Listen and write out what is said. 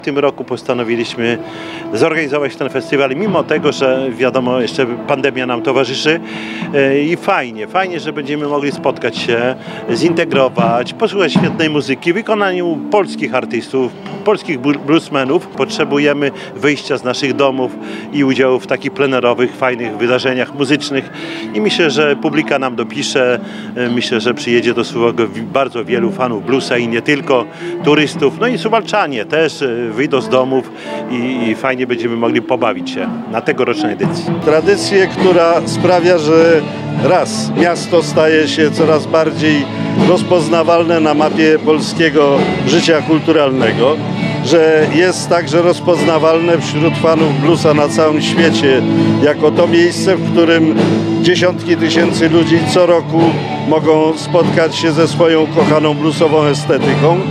W tym roku postanowiliśmy zorganizować ten festiwal, mimo tego, że wiadomo, jeszcze pandemia nam towarzyszy i fajnie, że będziemy mogli spotkać się, zintegrować, posłuchać świetnej muzyki w wykonaniu polskich artystów, polskich bluesmenów. Potrzebujemy wyjścia z naszych domów i udziału w takich plenerowych, fajnych wydarzeniach muzycznych i myślę, że publika nam dopisze, myślę, że przyjedzie do Suwałk bardzo wielu fanów bluesa i nie tylko, turystów, no i suwalczanie też wyjdą z domów i fajnie będziemy mogli pobawić się na tegorocznej edycji. Tradycję, która sprawia, że raz miasto staje się coraz bardziej rozpoznawalne na mapie polskiego życia kulturalnego, że jest także rozpoznawalne wśród fanów bluesa na całym świecie jako to miejsce, w którym dziesiątki tysięcy ludzi co roku mogą spotkać się ze swoją kochaną bluesową estetyką.